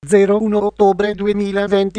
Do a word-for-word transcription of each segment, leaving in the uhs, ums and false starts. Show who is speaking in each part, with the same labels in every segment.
Speaker 1: zero uno ottobre duemilaventi.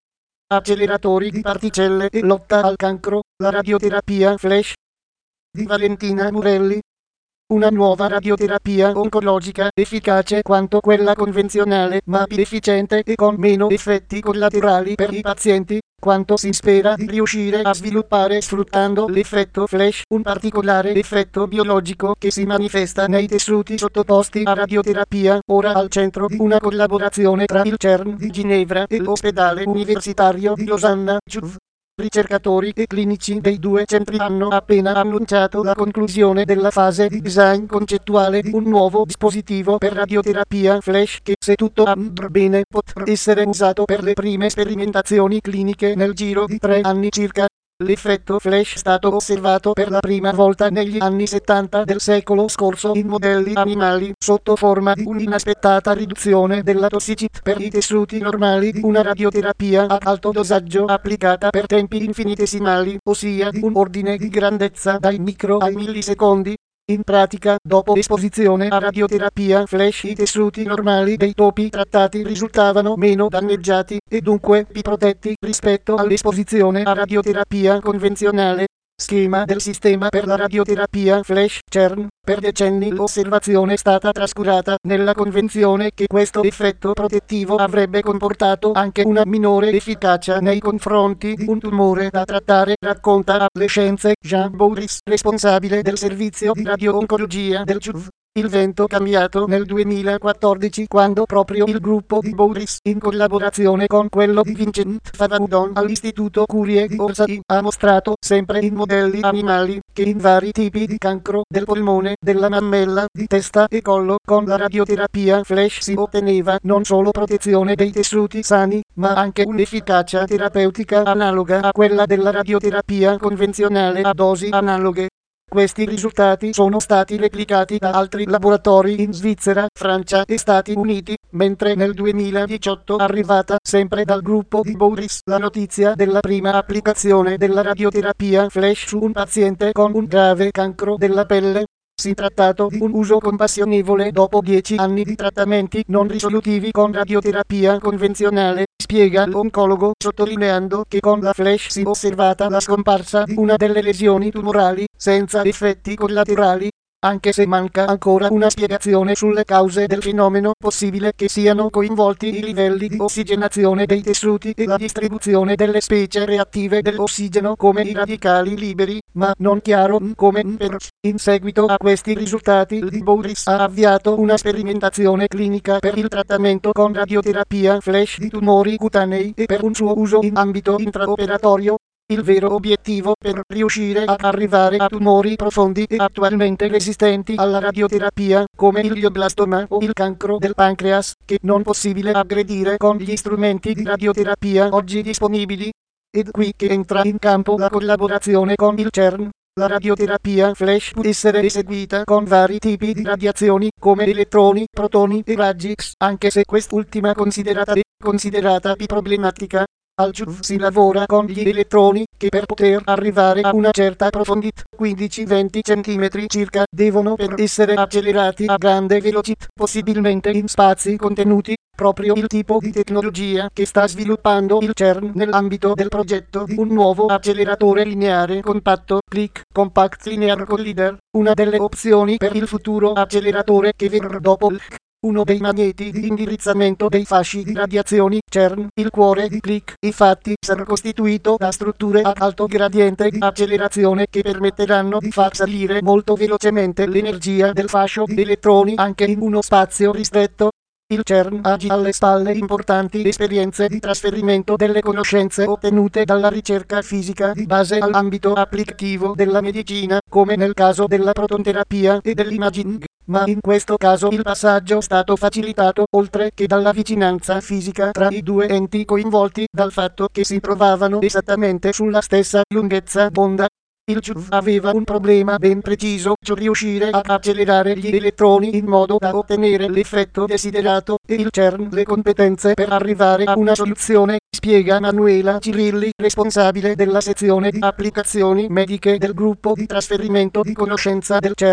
Speaker 1: Acceleratori di particelle e lotta al cancro, la radioterapia flash di Valentina Murelli. Una nuova radioterapia oncologica efficace quanto quella convenzionale, ma più efficiente e con meno effetti collaterali per i pazienti, quanto si spera di riuscire a sviluppare sfruttando l'effetto flash, un particolare effetto biologico che si manifesta nei tessuti sottoposti a radioterapia, ora al centro di una collaborazione tra il CERN di Ginevra e l'ospedale universitario di Losanna, C U V. Ricercatori e clinici dei due centri hanno appena annunciato la conclusione della fase di design concettuale di un nuovo dispositivo per radioterapia flash che, se tutto andrà bene, potrà essere usato per le prime sperimentazioni cliniche nel giro di tre anni circa. L'effetto flash è stato osservato per la prima volta negli anni settanta del secolo scorso in modelli animali sotto forma di un'inaspettata riduzione della tossicità per i tessuti normali di una radioterapia ad alto dosaggio applicata per tempi infinitesimali, ossia di un ordine di grandezza dai micro ai millisecondi. In pratica, dopo esposizione a radioterapia flash i tessuti normali dei topi trattati risultavano meno danneggiati e dunque più protetti rispetto all'esposizione a radioterapia convenzionale. Schema del sistema per la radioterapia flash CERN. Per decenni l'osservazione è stata trascurata nella convenzione che questo effetto protettivo avrebbe comportato anche una minore efficacia nei confronti di un tumore da trattare, racconta alle Scienze Jean Bourris, responsabile del servizio di radio-oncologia del C U V. Il vento cambiato nel duemilaquattordici quando proprio il gruppo di Bourris, in collaborazione con quello di Vincent Favaudon all'Istituto Curie di Orsay, ha mostrato, sempre in modelli animali, che in vari tipi di cancro del polmone, della mammella, di testa e collo, con la radioterapia flash si otteneva non solo protezione dei tessuti sani, ma anche un'efficacia terapeutica analoga a quella della radioterapia convenzionale a dosi analoghe. Questi risultati sono stati replicati da altri laboratori in Svizzera, Francia e Stati Uniti, mentre nel duemiladiciotto è arrivata sempre dal gruppo di Bourris la notizia della prima applicazione della radioterapia flash su un paziente con un grave cancro della pelle. Si è trattato di un uso compassionevole dopo dieci anni di trattamenti non risolutivi con radioterapia convenzionale, spiega l'oncologo, sottolineando che con la flash si è osservata la scomparsa di una delle lesioni tumorali, senza effetti collaterali. Anche se manca ancora una spiegazione sulle cause del fenomeno, possibile che siano coinvolti i livelli di ossigenazione dei tessuti e la distribuzione delle specie reattive dell'ossigeno come i radicali liberi, ma non chiaro come per. In seguito a questi risultati, il Bourris ha avviato una sperimentazione clinica per il trattamento con radioterapia flash di tumori cutanei e per un suo uso in ambito intraoperatorio. Il vero obiettivo per riuscire ad arrivare a tumori profondi e attualmente resistenti alla radioterapia, come il glioblastoma o il cancro del pancreas, che non è possibile aggredire con gli strumenti di radioterapia oggi disponibili. Ed qui che entra in campo la collaborazione con il CERN. La radioterapia flash può essere eseguita con vari tipi di radiazioni, come elettroni, protoni e raggi X, anche se quest'ultima considerata è considerata più problematica. Al C U V si lavora con gli elettroni, che per poter arrivare a una certa profondità, quindici venti centimetri circa, devono per essere accelerati a grande velocità, possibilmente in spazi contenuti. Proprio il tipo di tecnologia che sta sviluppando il CERN nell'ambito del progetto di un nuovo acceleratore lineare compatto, Click Compact Linear Collider, una delle opzioni per il futuro acceleratore che verrà dopo il uno dei magneti di indirizzamento dei fasci di radiazioni CERN. Il cuore di Click, infatti, sarà costituito da strutture ad alto gradiente di accelerazione che permetteranno di far salire molto velocemente l'energia del fascio di elettroni anche in uno spazio ristretto. Il CERN ha già alle spalle importanti esperienze di trasferimento delle conoscenze ottenute dalla ricerca fisica di base all'ambito applicativo della medicina, come nel caso della protonterapia e dell'imaging. Ma in questo caso il passaggio è stato facilitato, oltre che dalla vicinanza fisica tra i due enti coinvolti, dal fatto che si trovavano esattamente sulla stessa lunghezza d'onda. Il C U V aveva un problema ben preciso, cioè riuscire ad accelerare gli elettroni in modo da ottenere l'effetto desiderato, e il CERN le competenze per arrivare a una soluzione, spiega Manuela Cirilli, responsabile della sezione di applicazioni mediche del gruppo di trasferimento di conoscenza del CERN.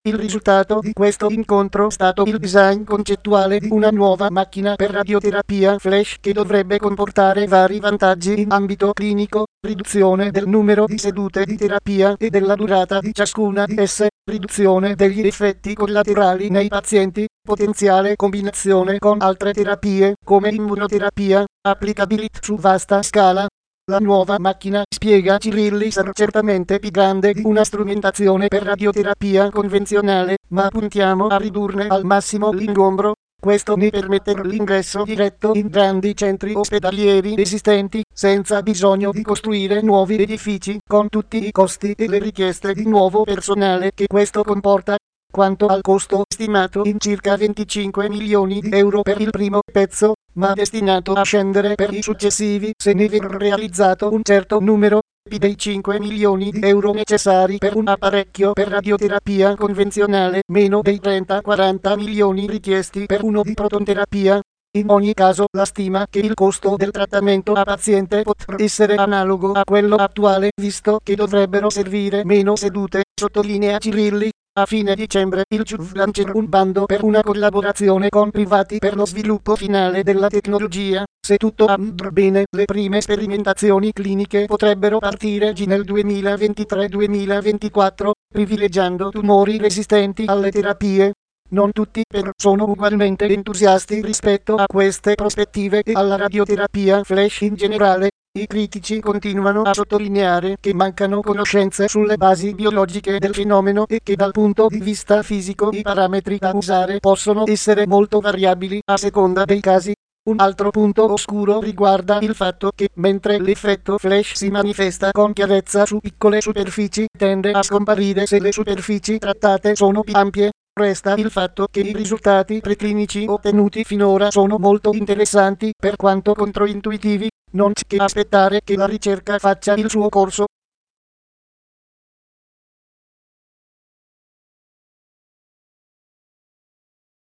Speaker 1: Il risultato di questo incontro è stato il design concettuale di una nuova macchina per radioterapia flash che dovrebbe comportare vari vantaggi in ambito clinico, riduzione del numero di sedute di terapia e della durata di ciascuna di esse, riduzione degli effetti collaterali nei pazienti, potenziale combinazione con altre terapie come immunoterapia, applicabilità su vasta scala. La nuova macchina, spiega Cirilli, sarà certamente più grande di una strumentazione per radioterapia convenzionale, ma puntiamo a ridurne al massimo l'ingombro. Questo ne permette l'ingresso diretto in grandi centri ospedalieri esistenti, senza bisogno di costruire nuovi edifici, con tutti i costi e le richieste di nuovo personale che questo comporta. Quanto al costo stimato in circa venticinque milioni di euro per il primo pezzo, ma destinato a scendere per i successivi se ne verrà realizzato un certo numero, più dei cinque milioni di euro necessari per un apparecchio per radioterapia convenzionale, meno dei trenta quaranta milioni richiesti per uno di protonterapia. In ogni caso, la stima che il costo del trattamento a paziente potrà essere analogo a quello attuale, visto che dovrebbero servire meno sedute, sottolinea Cirilli. A fine dicembre il C U V lancerà un bando per una collaborazione con privati per lo sviluppo finale della tecnologia. Se tutto andrà bene, le prime sperimentazioni cliniche potrebbero partire già nel duemilaventitré duemilaventiquattro, privilegiando tumori resistenti alle terapie. Non tutti però sono ugualmente entusiasti rispetto a queste prospettive e alla radioterapia flash in generale. I critici continuano a sottolineare che mancano conoscenze sulle basi biologiche del fenomeno e che dal punto di vista fisico i parametri da usare possono essere molto variabili a seconda dei casi. Un altro punto oscuro riguarda il fatto che, mentre l'effetto flash si manifesta con chiarezza su piccole superfici, tende a scomparire se le superfici trattate sono più ampie. Resta il fatto che i risultati preclinici ottenuti finora sono molto interessanti, per quanto controintuitivi. Non c'è che aspettare che la ricerca faccia il suo corso.